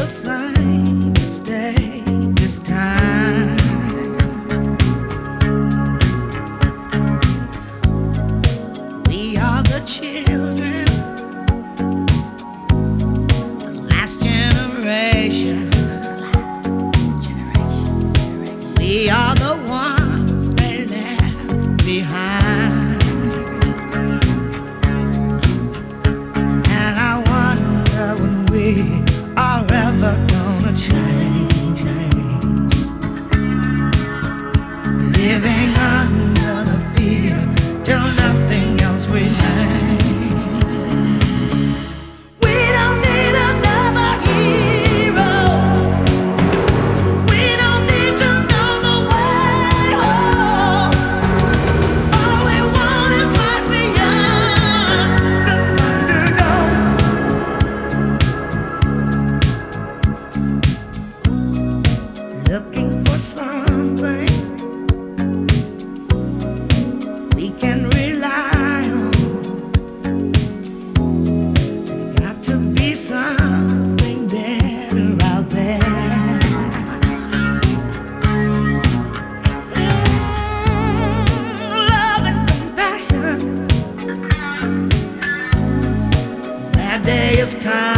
the same mistake this time. We are the children, the last generation. We are the ones they left behind. And I wonder when we are ever gonna change. Living under the fear till nothing else remains. We don't need another hero. We don't need to know the way home. All we want is life beyond the Thunderdome. Looking for something we can rely on. There's got to be something better out there. Love and compassion. That day is coming.